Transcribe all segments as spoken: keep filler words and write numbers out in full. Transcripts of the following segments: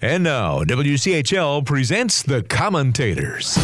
And now, W C H L presents The Commentators.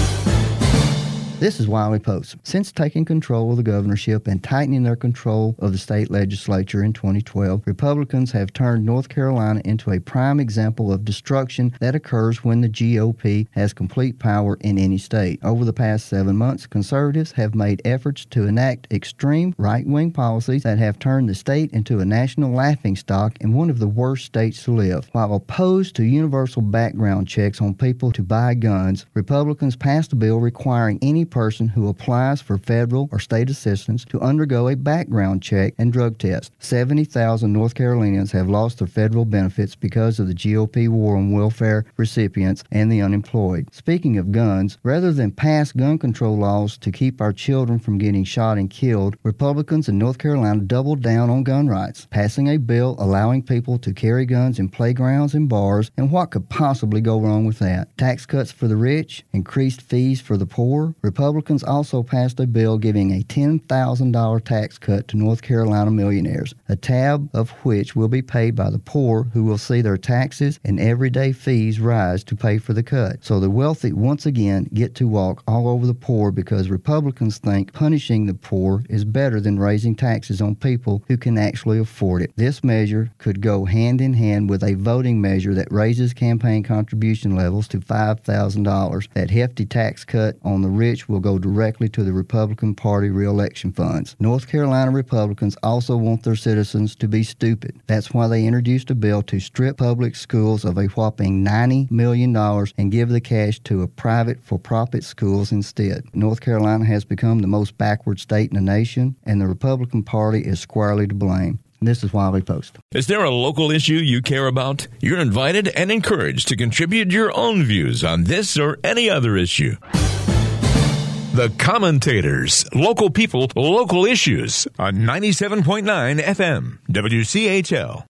This is Wiley Post. Since taking control of the governorship and tightening their control of the state legislature in twenty twelve, Republicans have turned North Carolina into a prime example of destruction that occurs when the G O P has complete power in any state. Over the past seven months, conservatives have made efforts to enact extreme right-wing policies that have turned the state into a national laughingstock and one of the worst states to live. While opposed to universal background checks on people to buy guns, Republicans passed a bill requiring any person who applies for federal or state assistance to undergo a background check and drug test. seventy thousand North Carolinians have lost their federal benefits because of the G O P war on welfare recipients and the unemployed. Speaking of guns, rather than pass gun control laws to keep our children from getting shot and killed, Republicans in North Carolina doubled down on gun rights, passing a bill allowing people to carry guns in playgrounds and bars, and what could possibly go wrong with that? Tax cuts for the rich, increased fees for the poor. Republicans also passed a bill giving a ten thousand dollars tax cut to North Carolina millionaires, a tab of which will be paid by the poor, who will see their taxes and everyday fees rise to pay for the cut. So the wealthy once again get to walk all over the poor because Republicans think punishing the poor is better than raising taxes on people who can actually afford it. This measure could go hand in hand with a voting measure that raises campaign contribution levels to five thousand dollars. That hefty tax cut on the rich will go directly to the Republican Party re-election funds. North Carolina Republicans also want their citizens to be stupid. That's why they introduced a bill to strip public schools of a whopping ninety million dollars and give the cash to a private for-profit schools instead. North Carolina has become the most backward state in the nation, and the Republican Party is squarely to blame. This is Wiley Post. Is there a local issue you care about? You're invited and encouraged to contribute your own views on this or any other issue. The Commentators, local people, local issues on ninety-seven point nine F M, W C H L.